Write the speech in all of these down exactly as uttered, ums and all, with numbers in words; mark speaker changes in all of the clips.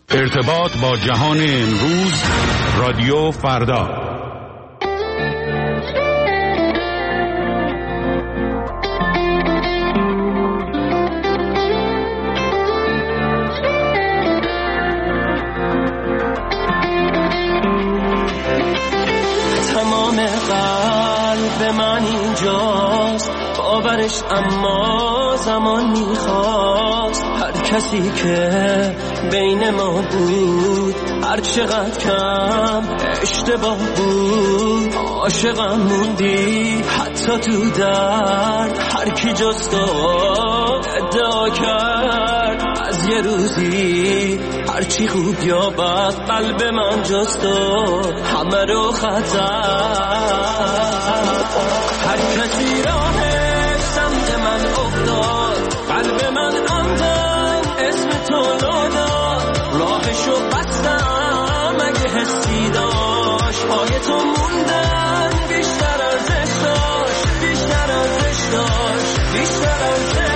Speaker 1: ارتباط با جهان امروز، رادیو فردا.
Speaker 2: تمام قلب من اینجاست، باورش اما زمان میخواست. هر کسی که بین ما بود، هر چقدر کم اشتباه بود، عاشقم موندی حتی تو درد. هر کی جز تو ادعا کرد از یه روزی هرچی خوب یا بد، قلب من جز تو همه رو خطر. هر کسی راهش سمت من افتاد، قلب من عمدن اسم تو ناداد. راهشو بستم اگه حسی داشت، پای تو موندن بیشتر ارزش داشت، بیشتر ارزش داشت، بیشتر ارزش داشت.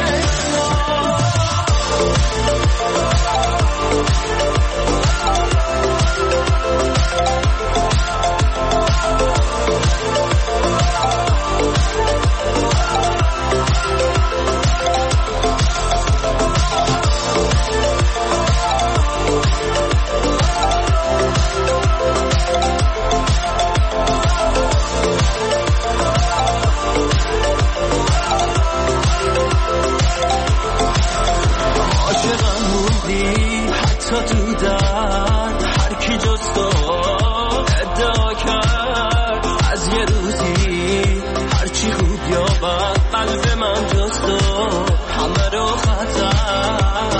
Speaker 2: تو درد هر کی جز تو ادعا کرد از یه روزی هرچی خوب یا بد، قلب من جز تو همه رو خطر.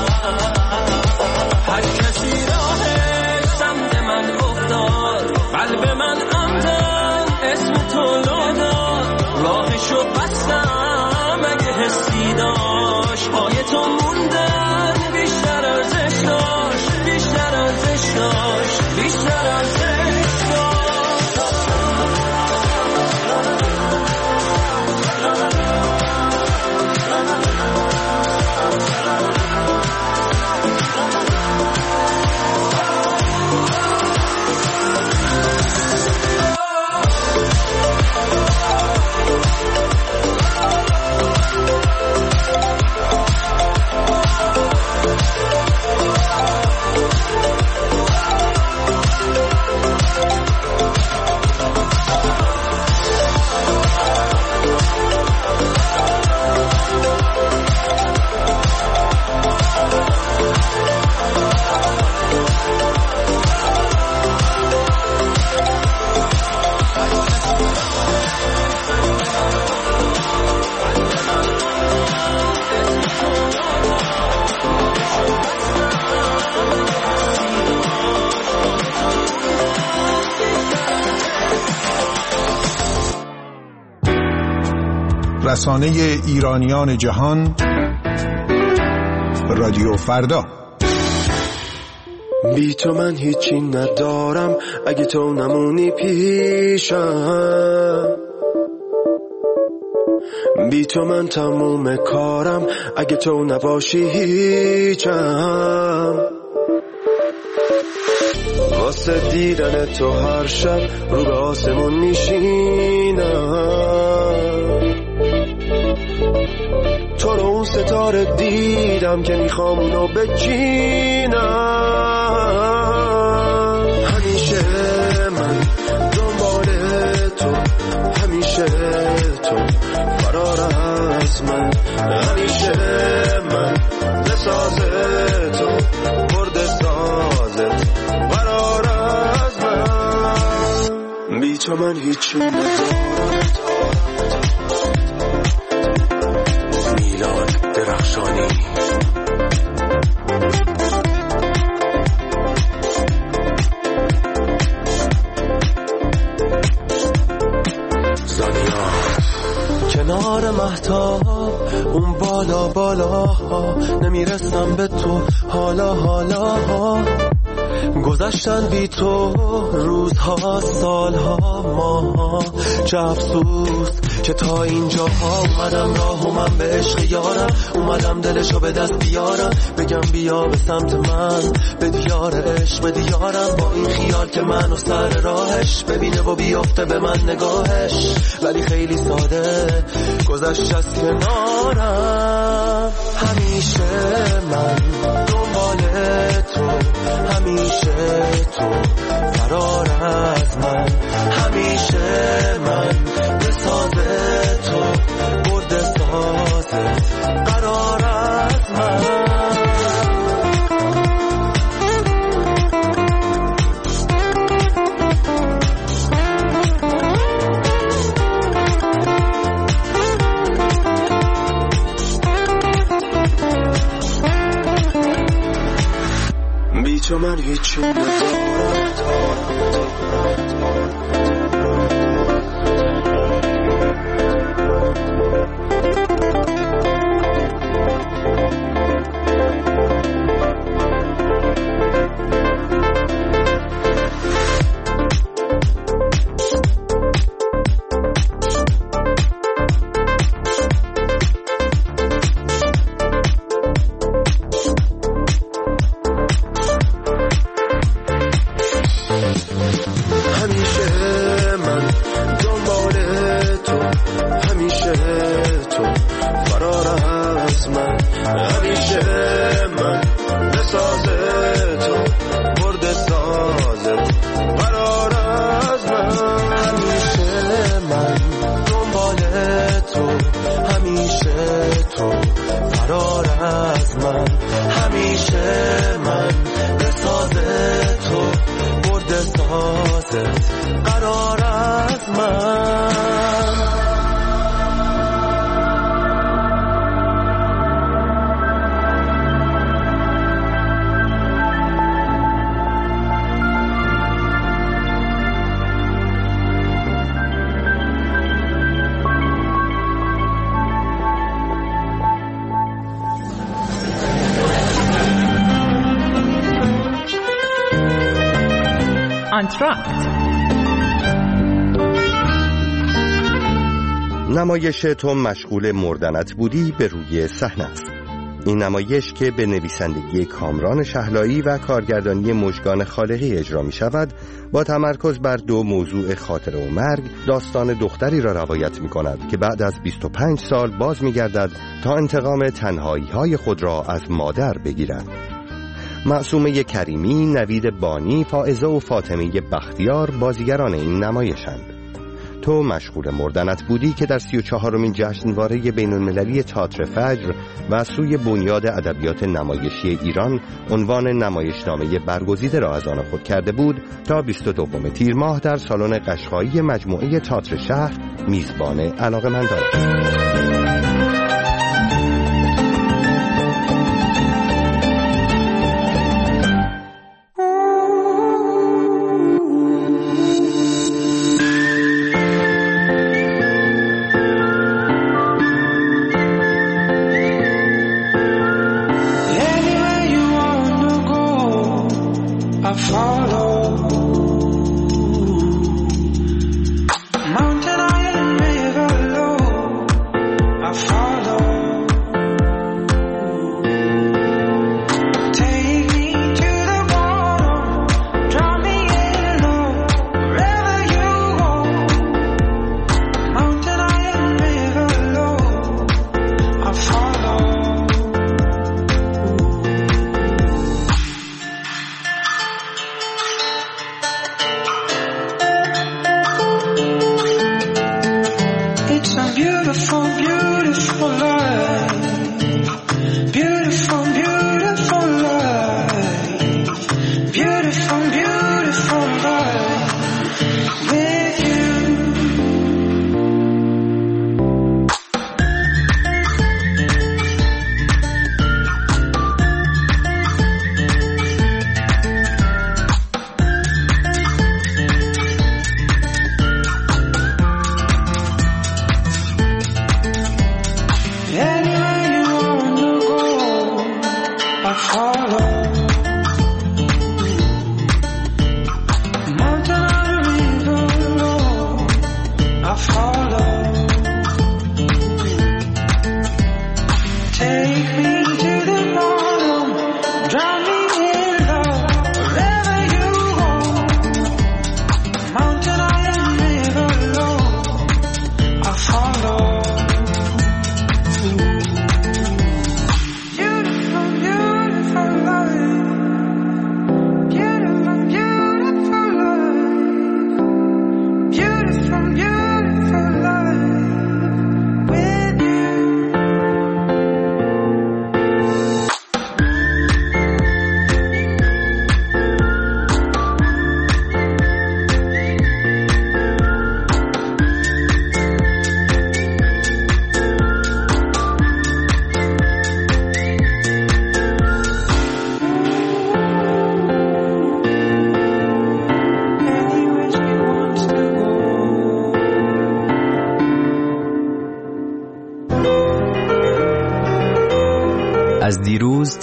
Speaker 2: هر کسی راهش سمت من افتاد، قلب من عمدن اسم تو ناداد. راهشو بستم اگه حسی داشت، پای تو موندن بیشتر ارزش داشت، بیشتر ارزش داشت، بیشتر ارزش داشت.
Speaker 3: رسانه ایرانیان جهان، رادیو فردا.
Speaker 4: بی تو من هیچی ندارم اگه تو نمونی پیشم. بی تو من تموم کارم اگه تو نباشی هیچم. واسه دیدن تو هر شب رو به آسمون میشینم. تو رو اون ستاره دیدم که میخوام اونو بچینم. همیشه من دنبال تو، همیشه تو فرار از من. همیشه من لساز تو، برد سازت فرار از من. بی تو من هیچی ندارم. میلاد درخشانی. زانیا کنار مهتاب اون بالا بالا، نمیرسم به تو حالا حالا. گذشتن بی تو روزها، سالها، ماها، چه افسوس که تا اینجا ها اومدم راه و من به عشق یارم، اومدم دلشو به دست بیارم، بگم بیا به سمت من، به دیار عشق، به دیارم، با این خیال که منو سر راهش ببینه و بیافته به من نگاهش، ولی خیلی ساده گذشت از کنارم. همیشه من دنبال تو، همیشه تو فرار از من، همیشه من به ساز تو، برد سازت قرار از من. بی تو من هیچی ندارم.
Speaker 5: آنتراکت.
Speaker 6: نمایش تو مشغول مردنت بودی به روی صحنه است. این نمایش که به نویسندگی کامران شهلایی و کارگردانی مژگان خالقی اجرا می شود، با تمرکز بر دو موضوع خاطره و مرگ، داستان دختری را روایت می کند که بعد از بیست و پنج سال باز می گردد تا انتقام تنهایی های خود را از مادر بگیرد. معصومه کریمی، نوید بانی، فائزه و فاطمه بختیار بازیگران این نمایشند. تو مشغول مردنت بودی که در سی و چهارمین جشنواره بین المللی تئاتر فجر و سوی بنیاد ادبیات نمایشی ایران عنوان نمایشنامه برگزیده را از آن خود کرده بود، تا بیست و دوم تیر ماه در سالن قشقایی مجموعه تئاتر شهر میزبان علاقه‌مندان است.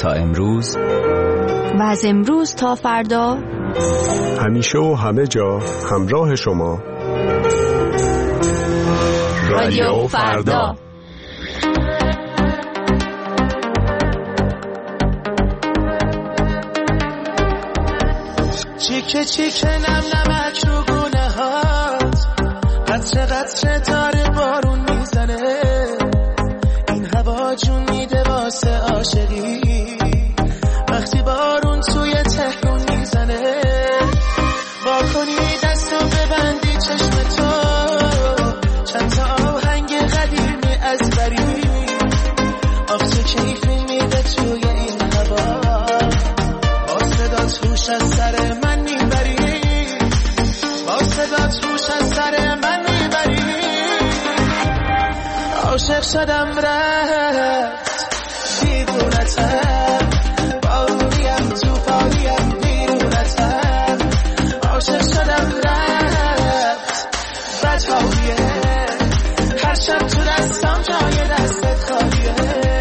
Speaker 5: تا امروز
Speaker 7: و از امروز تا فردا
Speaker 3: همیشه و همه جا همراه شما
Speaker 7: رادیو فردا.
Speaker 4: چیکه چیکه نم نمک رو گونه هات، قطره قطره داره بارون میزنه، این هوا جون میده واسه عاشقی، وقتی بارون توی تهرون میزنه، با کنی دستو ببندی چشم تو، چند تا آهنگ قدیمی از بری، آخ چه کیفی میده توی این هوا، با صدا توش از سر من میبری، با صدا توش از سر من میبری، عاشق شدم رفت دیوونتم، بارونیم تو پاریم بیرونتم، عاشق شدم رفت بدهاییه، هر شب تو دستم جای دستت خالیه،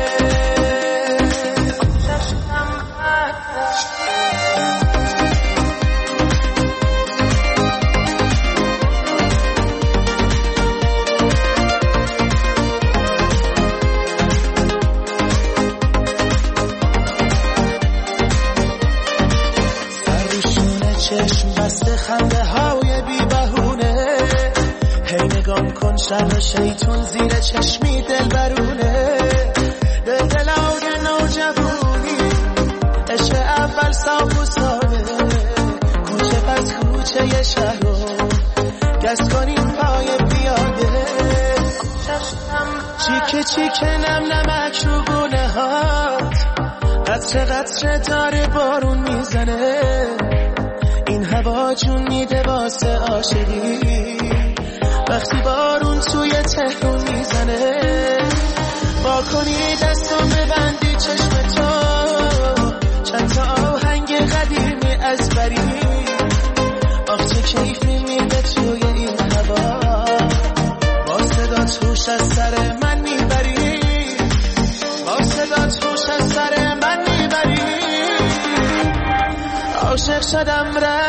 Speaker 4: چشم بسته خنده های بی بهونه، هی نگام کن شر شیطون زیر چشمی دل برونه، دل دلای نوجوانی عشق اول صاف و ساده، کوچه پس کوچه ی شهر رو گز کنیم پای پیاده، چیکه چیکه نم نمک رو گونه هات، قطره قطره داره بارون میزنه، این هوا جون میده واسه عاشقی، وقتی بارون توی تهرون میزنه، با کنی دستو ببندی چشم تو، چند تا آهنگ قدیمی از بری، آخ چه کیفی میده توی این هوا، با صدا توش از سر من میبری، با صدا توش از سر من میبری، عاشق شدم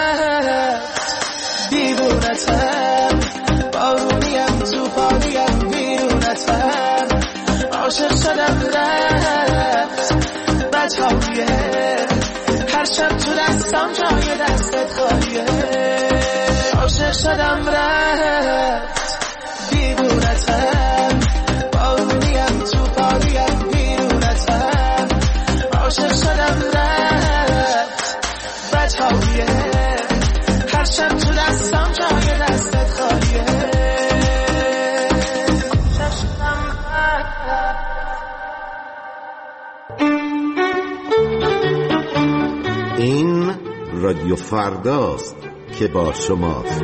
Speaker 4: رفت دیوونتم، بارونیم تو پاریم بیرونتم، عاشق شدم رفت بدهاییه، هر شب تو دستم جای دستت خالیه، عاشق شدم رفت دیوونتم، بارونیم تو پاریم بیرونتم، عاشق شدم رفت بدهاییه، هر شب تو دستم جای دستت خالیه.
Speaker 8: این رادیو فرداست که با شماست.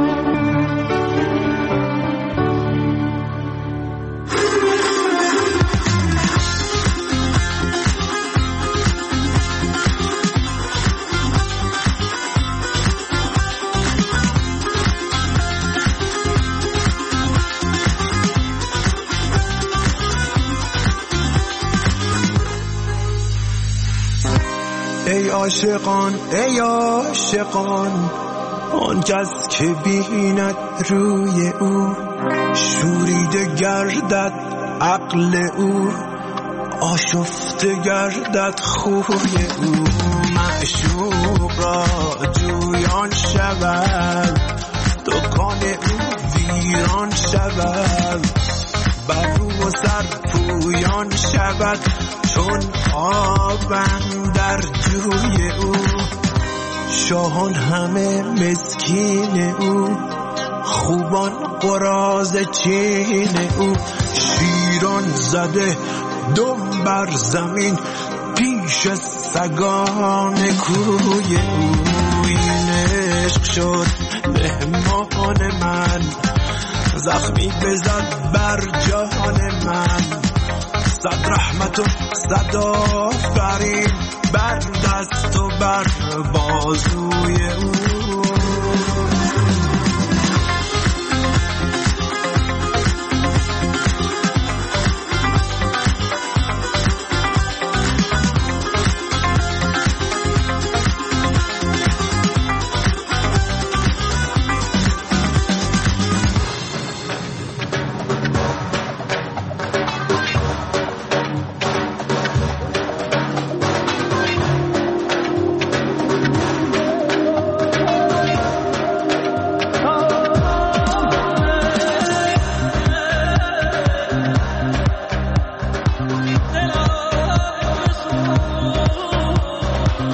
Speaker 9: ای عاشقان ای عاشقان، آن کس که بیند روی او، شوریده گردد عقل او، آشفته گردد خوی او، معشوق را جویان شود، دکان او ویران شود، بر رو و سر پویان شود، چون آبم در جوی او، شاهان همه مسکین او، خوبان قراض چین او، شیران زده دم بر زمین پیش سگان کوی او، این عشق شد مهمان من، زخمی بزد بر جان من، صد رحمت و صد آفرین بر دست و بر بازوی او.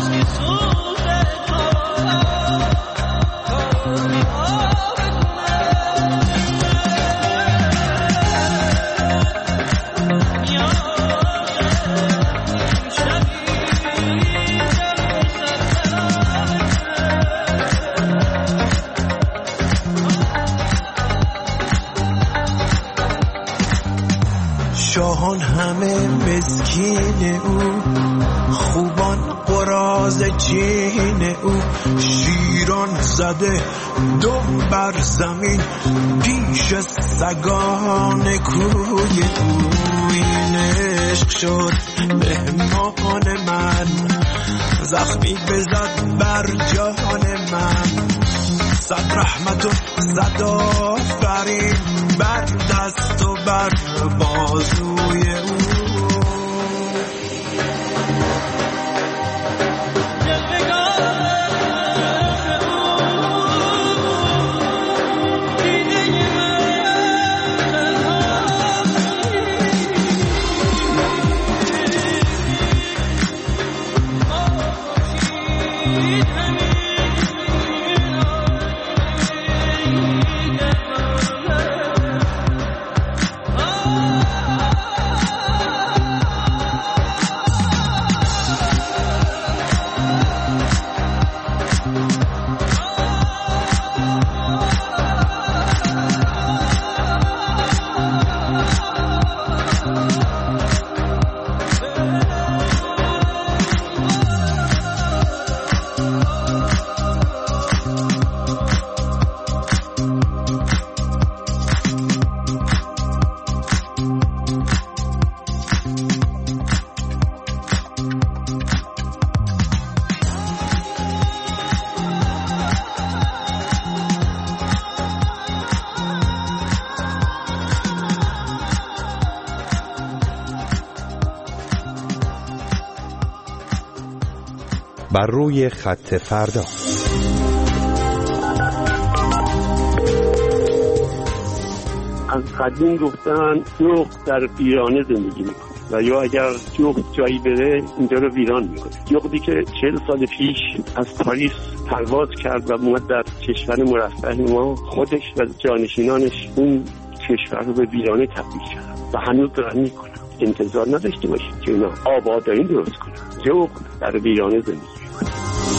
Speaker 9: شاهان همه مسکین او، خوبان قراز چین او، شیران زده دم بر زمین پیش سگان کوی او. این عشق شد مهمان من، زخمی بزد بر جان من. صد رحمت و صد آفرین بر دست و بر بازوی او.
Speaker 6: بر روی خط فردا.
Speaker 5: از قدیم گفتن جغد در ویرانه زندگی میکنه و یا اگر جغد جایی بره اینجا رو ویران میکنه. جغدی که چهل سال پیش از پاریس پرواز کرد و اومد در کشور مرفه ما، خودش و جانشینانش اون کشور رو به ویرانه تبدیل کرد و هنوز دارن میکنن. انتظار نداشته باشید که اینا آبادانی درست کنن. جغد در ویرانه زندگی میکنه.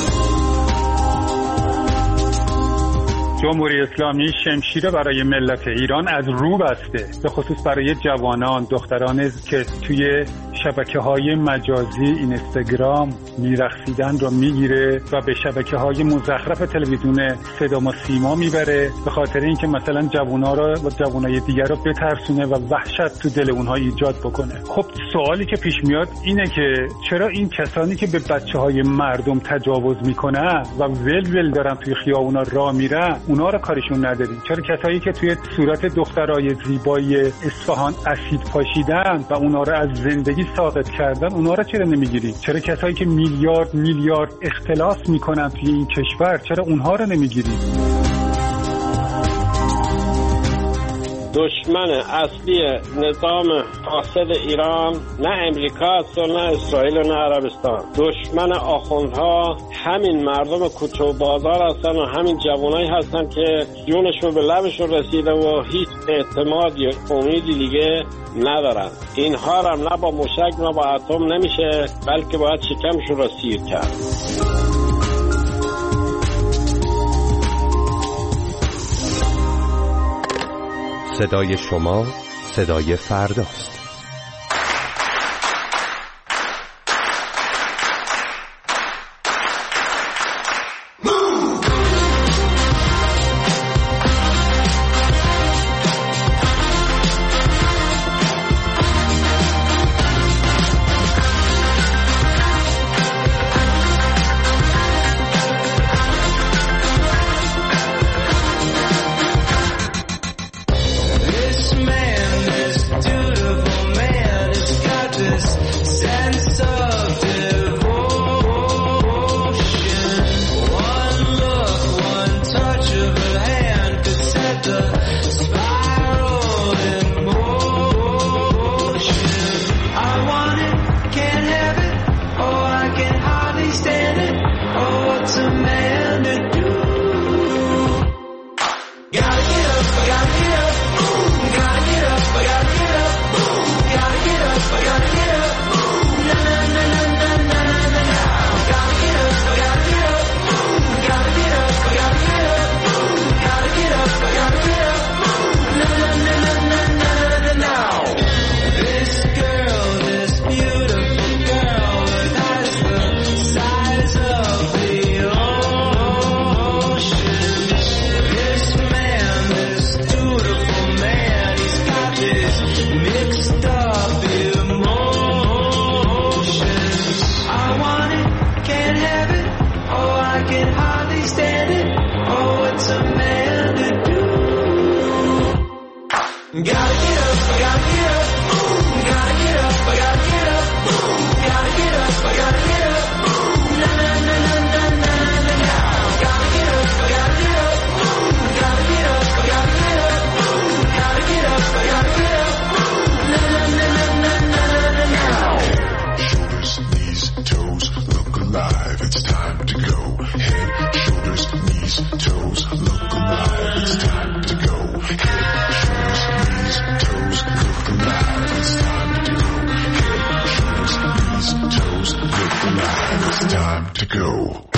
Speaker 10: جمهوری اسلامی شمشیر برای ملت ایران از رو بسته، به خصوص برای جوانان، دختران که توی شبکه‌های مجازی اینستاگرام میرقصیدن رو میگیره و به شبکه‌های مزخرف تلویزیون صدا و سیما میبره، به خاطر اینکه مثلا جوونا رو و جوانای دیگر رو بترسونه و وحشت تو دل اونها ایجاد بکنه. خب سوالی که پیش میاد اینه که چرا این کسانی که به بچه‌های مردم تجاوز میکنن و ول ول دارن توی خیابونا راه میرن، اونا رو کارشون نداریم؟ چرا کسایی که توی صورت دخترای زیبای اصفهان اسید پاشیدن و اونا رو از زندگی ساقط کردن، اونا رو چرا نمیگیریم؟ چرا کسایی که میلیارد میلیارد اختلاس میکنن توی این کشور، چرا اونها رو نمیگیریم؟
Speaker 11: دشمن اصلی نظام فاسد ایران نه امریکاست و نه اسرائیل و نه عربستان. دشمن آخوندها همین مردم کوچه و بازار هستن و همین جوانایی هستن که جونشون به لبشون رسیده و هیچ اعتماد یا امیدی دیگه ندارن. اینها رو نه با موشک نه با اتم نمیشه، بلکه باید شکمشون رو سیر کرد.
Speaker 6: صدای شما صدای فرداست.
Speaker 2: Beautiful
Speaker 9: can hardly stand it. Oh, what's a man to do? Gotta get up, I gotta get up. Gotta get up, I gotta get up. Gotta get up, I gotta get up. Na na na na na na na na. Gotta get up, I gotta get up. Gotta get up, I gotta get up. Gotta get up, I gotta get up. Na na na na na na na na.
Speaker 12: Shoulders, knees, toes, look alive. It's time to go. Head, shoulders, knees, toes, look alive. It's time to go. Head, shoulders, knees, toes, look alive. It's time to go. Head, shoulders, knees, toes, look alive. It's time to go.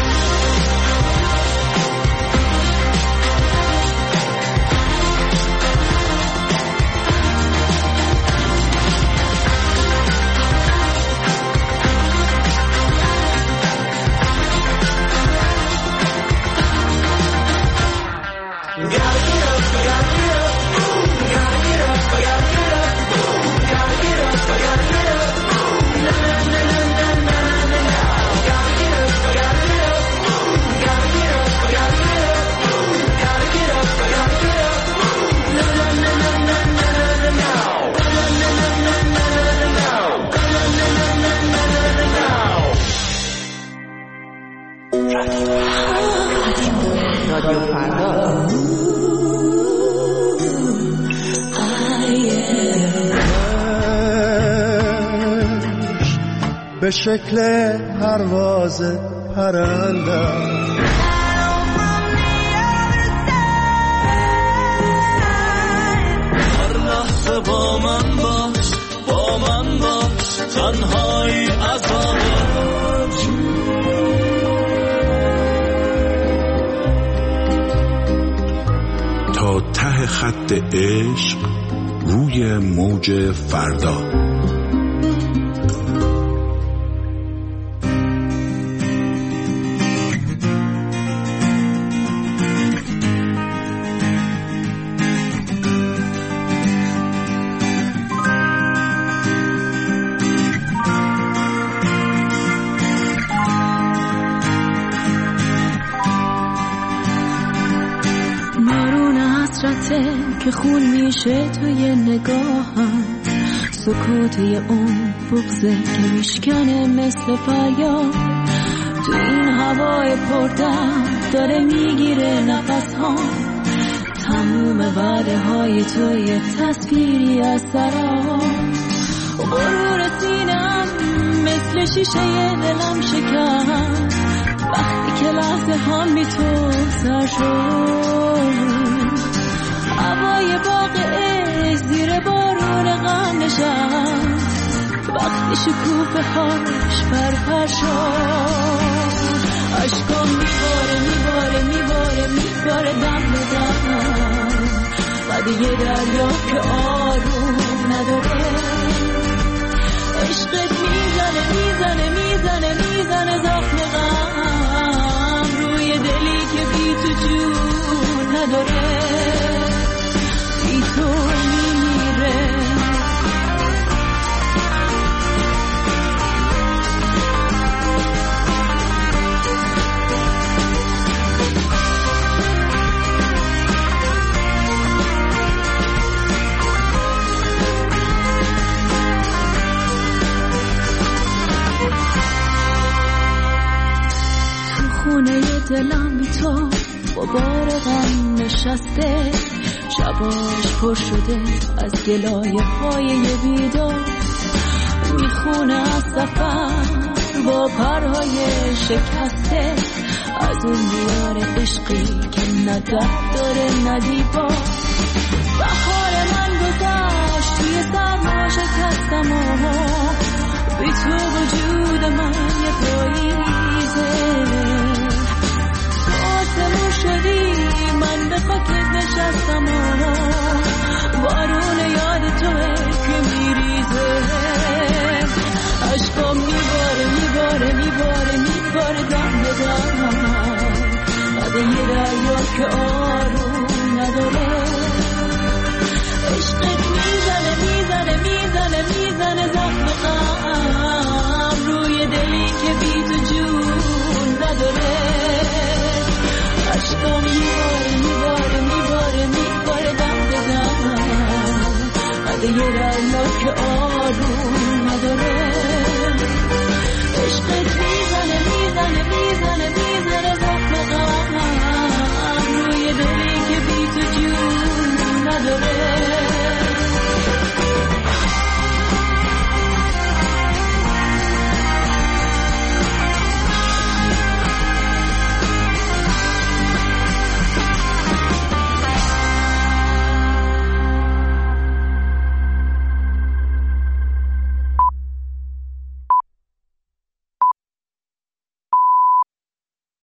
Speaker 13: رادیو فردا.
Speaker 4: به شکل پرواز پرنده
Speaker 2: هر لحظه با من باش، با من باش، تنهایی عذاب
Speaker 12: تا ته خط عشق روی موج فردا.
Speaker 14: که خون میشه توی نگاهم، سکوتی اون بغضه که میشکنه مثل فریاد. تو این هوای پردم داره میگیره نفس ها، تموم وعده های توی تصویری از سراب. غرور سینم مثل شیشه دلم شکن وقتی که لحظه هم بی تو سر شد. هوای باغ عشق زیر بارون غم نشست وقتی شکوفه هاش پرپر شد. عشقام میباره میباره میباره میباره دم به دم بعد یه دریا که آروم نداره. عشقت میزنه میزنه میزنه میزنه زخم غم روی دلی که بی تو جون نداره. تو میره تو خونه دلم بی تو با بار غم نشسته، شباش پر شده از گلایه های بیدار. میخونه از سفر با پرهای شکسته، از اون دیار عشقی که نه درد داره نه دیوار. بهار من گذشت توی سرما شکستم و بی تو وجود من یه پاییزه. آسمون شدی من به خاکت نشستم و بارون یاد توه که میریزه. عشقام میباره میباره میباره میباره دم به دم بعد یه دریا که آروم نداره. عشقت میزنه میزنه میزنه میزنه زخم غم روی دلی که بی تو جون نداره. یه رای